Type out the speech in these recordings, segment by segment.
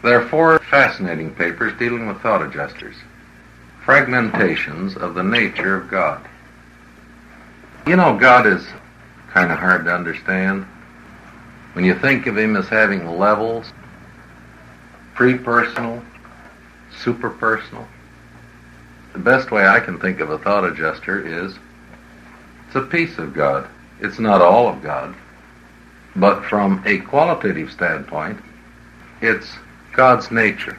There are 4 fascinating papers dealing with thought adjusters. Fragmentations of the nature of God. You know, God is kind of hard to understand. When you think of him as having levels, pre-personal, super-personal, the best way I can think of a thought adjuster is it's a piece of God. It's not all of God. But from a qualitative standpoint, it's God's nature.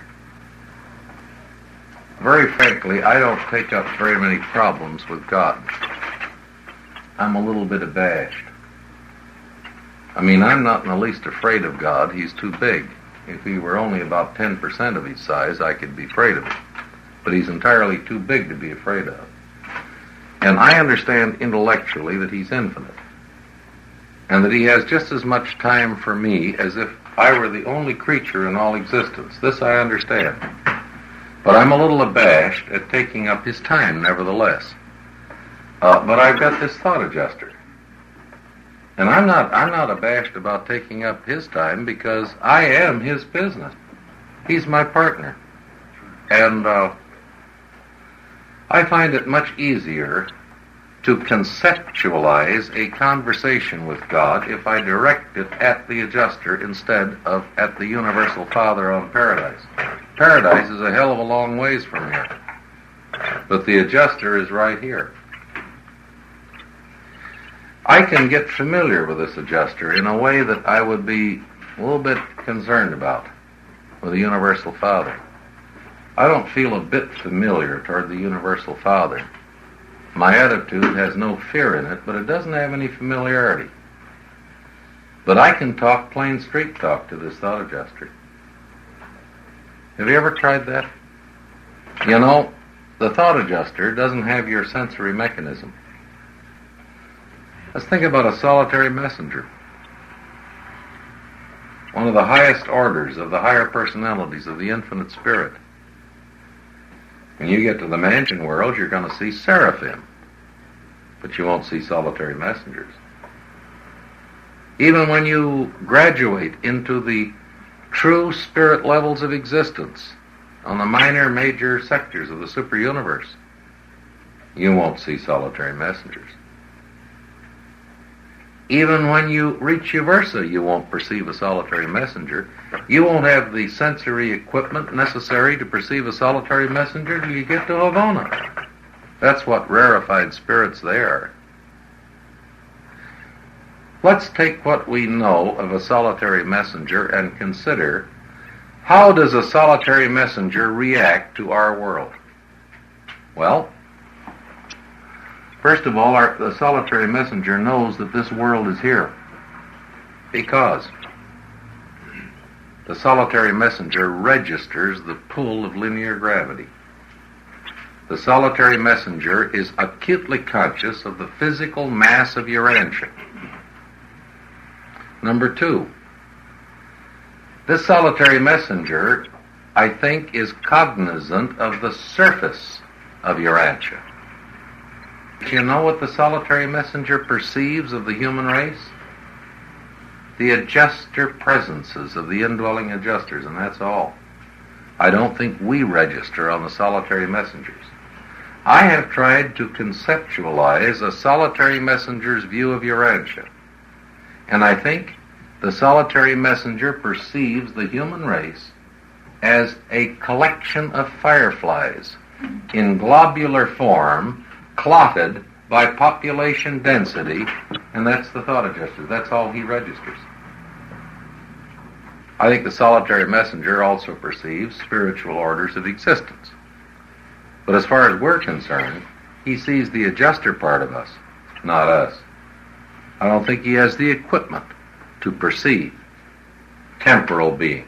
Very frankly, I don't take up very many problems with God. I'm a little bit abashed. I mean, I'm not in the least afraid of God. He's too big. If he were only about 10% of his size, I could be afraid of him. But he's entirely too big to be afraid of. And I understand intellectually that he's infinite. And that he has just as much time for me as if I were the only creature in all existence. This I understand. But I'm a little abashed at taking up his time, nevertheless. But I've got this thought adjuster. And I'm not abashed about taking up his time because I am his business. He's my partner. And I find it much easier to conceptualize a conversation with God if I direct it at the adjuster instead of at the Universal Father on Paradise. Paradise is a hell of a long ways from here. But the adjuster is right here. I can get familiar with this adjuster in a way that I would be a little bit concerned about with the Universal Father. I don't feel a bit familiar toward the Universal Father. My attitude has no fear in it, but it doesn't have any familiarity. But I can talk plain street talk to this thought adjuster. Have you ever tried that? You know, the thought adjuster doesn't have your sensory mechanism. Let's think about a solitary messenger. One of the highest orders of the higher personalities of the infinite spirit. When you get to the mansion world, you're going to see seraphim, but you won't see solitary messengers. Even when you graduate into the true spirit levels of existence on the minor, major sectors of the super universe, you won't see solitary messengers. Even when you reach Uversa, you won't perceive a solitary messenger. You won't have the sensory equipment necessary to perceive a solitary messenger till you get to Havana. That's what rarefied spirits they are. Let's take what we know of a solitary messenger and consider how does a solitary messenger react to our world? Well, first of all, the solitary messenger knows that this world is here because the solitary messenger registers the pull of linear gravity. The solitary messenger is acutely conscious of the physical mass of Urantia. Number 2, this solitary messenger, I think, is cognizant of the surface of Urantia. Do you know what the solitary messenger perceives of the human race? The adjuster presences of the indwelling adjusters, and that's all. I don't think we register on the solitary messengers. I have tried to conceptualize a solitary messenger's view of Urantia, and I think the solitary messenger perceives the human race as a collection of fireflies in globular form, clotted by population density, and that's the thought adjuster. That's all he registers. I think the solitary messenger also perceives spiritual orders of existence. But as far as we're concerned, he sees the adjuster part of us, not us. I don't think he has the equipment to perceive temporal beings.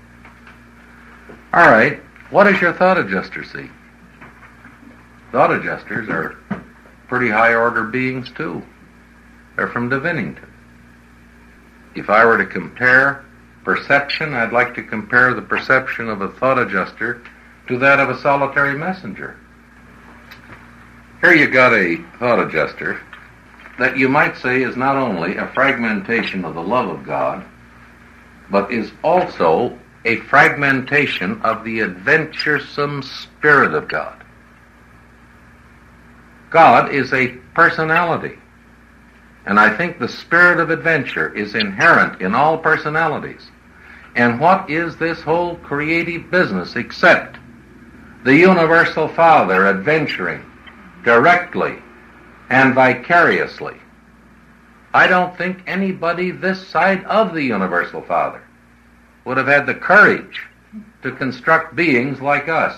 All right, what does your thought adjuster see? Thought adjusters are pretty high-order beings, too. They're from Divinington. If I were to compare perception, I'd like to compare the perception of a thought adjuster to that of a solitary messenger. Here you got a thought adjuster that you might say is not only a fragmentation of the love of God, but is also a fragmentation of the adventuresome Spirit of God. God is a personality, and I think the spirit of adventure is inherent in all personalities. And what is this whole creative business except the universal Father adventuring directly and vicariously? I don't think anybody this side of the universal Father would have had the courage to construct beings like us,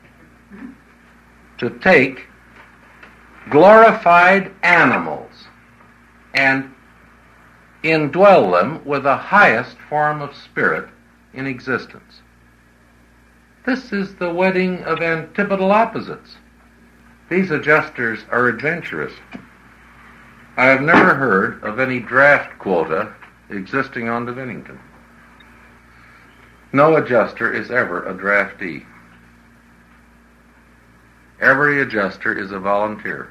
to take glorified animals and indwell them with the highest form of spirit in existence. This is the wedding of antipodal opposites. These adjusters are adventurous. I have never heard of any draft quota existing on Divinington. No adjuster is ever a draftee. Every adjuster is a volunteer.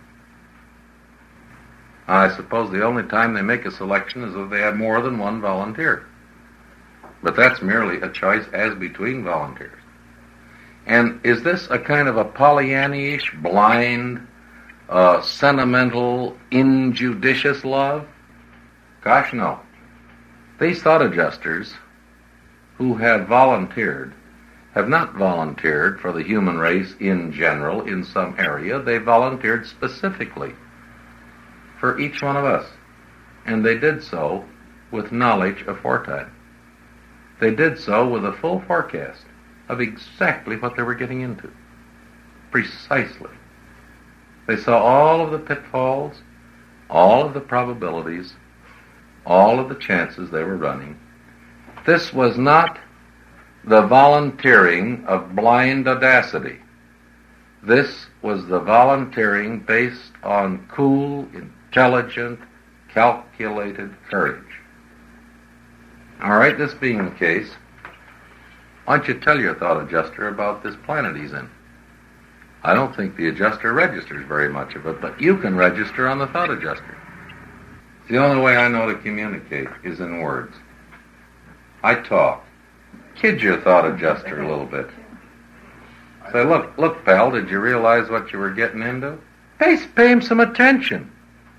I suppose the only time they make a selection is if they have more than one volunteer. But that's merely a choice as between volunteers. And is this a kind of a Pollyanna-ish, blind, sentimental, injudicious love? Gosh, no. These thought adjusters who have volunteered have not volunteered for the human race in general in some area. They volunteered specifically for each one of us. And they did so with knowledge aforetime. They did so with a full forecast of exactly what they were getting into. Precisely. They saw all of the pitfalls, all of the probabilities, all of the chances they were running. This was not the volunteering of blind audacity. This was the volunteering based on cool, intelligent, calculated courage. All right, this being the case, why don't you tell your thought adjuster about this planet he's in? I don't think the adjuster registers very much of it, but you can register on the thought adjuster. The only way I know to communicate is in words. I talk. Kid your thought adjuster a little bit. Say, look, pal, did you realize what you were getting into? Pay him some attention.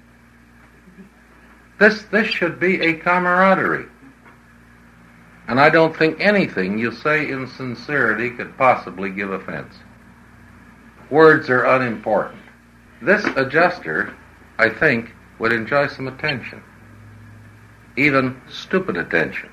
This should be a camaraderie. And I don't think anything you say in sincerity could possibly give offense. Words are unimportant. This adjuster, I think, would enjoy some attention. Even stupid attention.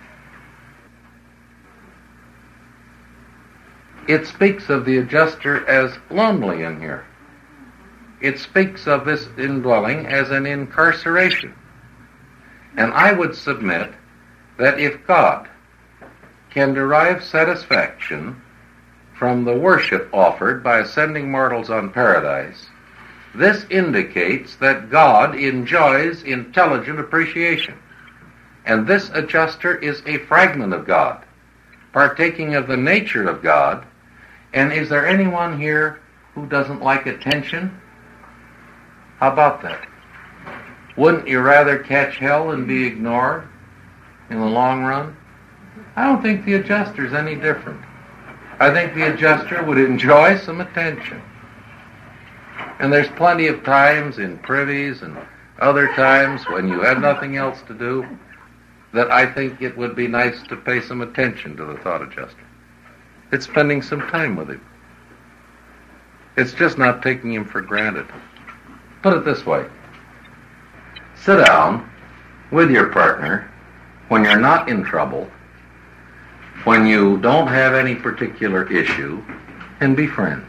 It speaks of the adjuster as lonely in here. It speaks of this indwelling as an incarceration. And I would submit that if God can derive satisfaction from the worship offered by ascending mortals on paradise, this indicates that God enjoys intelligent appreciation. And this adjuster is a fragment of God, partaking of the nature of God. And is there anyone here who doesn't like attention? How about that? Wouldn't you rather catch hell than be ignored in the long run? I don't think the adjuster's any different. I think the adjuster would enjoy some attention. And there's plenty of times in privies and other times when you have nothing else to do that I think it would be nice to pay some attention to the thought adjuster. It's spending some time with him. It's just not taking him for granted. Put it this way. Sit down with your partner when you're not in trouble, when you don't have any particular issue, and be friends.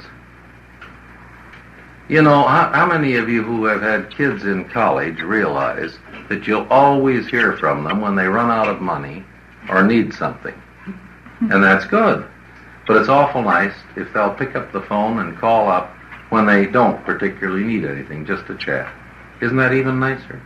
You know, how many of you who have had kids in college realize that you'll always hear from them when they run out of money or need something? And that's good. But it's awful nice if they'll pick up the phone and call up when they don't particularly need anything, just to chat. Isn't that even nicer?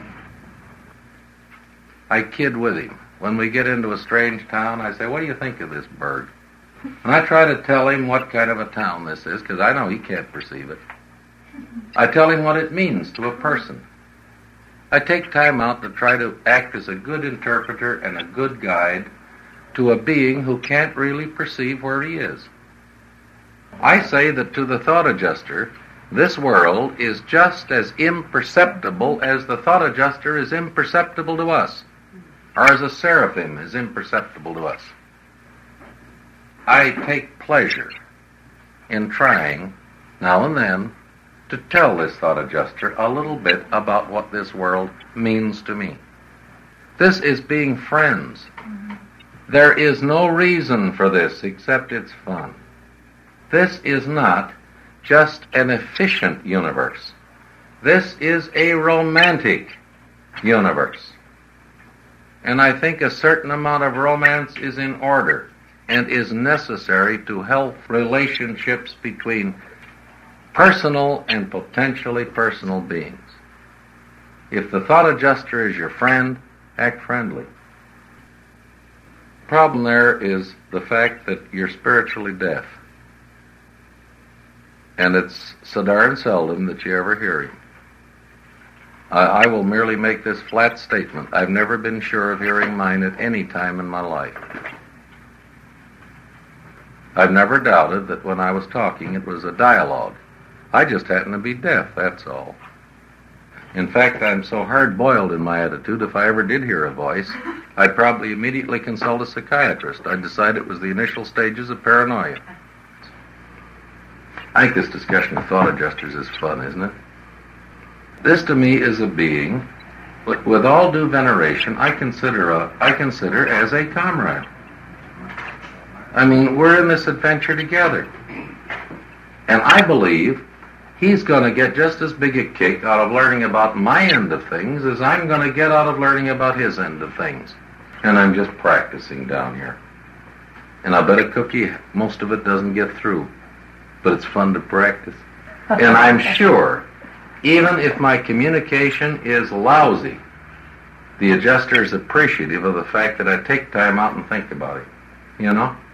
I kid with him. When we get into a strange town, I say, what do you think of this burg? And I try to tell him what kind of a town this is, because I know he can't perceive it. I tell him what it means to a person. I take time out to try to act as a good interpreter and a good guide to a being who can't really perceive where he is. I say that to the thought adjuster, this world is just as imperceptible as the thought adjuster is imperceptible to us, or as a seraphim is imperceptible to us. I take pleasure in trying, now and then, to tell this thought adjuster a little bit about what this world means to me. This is being friends. There is no reason for this except it's fun. This is not just an efficient universe. This is a romantic universe. And I think a certain amount of romance is in order and is necessary to help relationships between personal and potentially personal beings. If the thought adjuster is your friend, act friendly. The problem there is the fact that you're spiritually deaf. And it's so darn seldom that you ever hear him. I will merely make this flat statement. I've never been sure of hearing mine at any time in my life. I've never doubted that when I was talking it was a dialogue. I just happen to be deaf, that's all. In fact, I'm so hard-boiled in my attitude, if I ever did hear a voice, I'd probably immediately consult a psychiatrist. I'd decide it was the initial stages of paranoia. I think this discussion of thought adjusters is fun, isn't it? This to me is a being, with all due veneration, I consider as a comrade. I mean, we're in this adventure together. And I believe he's going to get just as big a kick out of learning about my end of things as I'm going to get out of learning about his end of things. And I'm just practicing down here. And I bet a cookie, most of it doesn't get through. But it's fun to practice. And I'm sure, even if my communication is lousy, the adjuster is appreciative of the fact that I take time out and think about it. You know?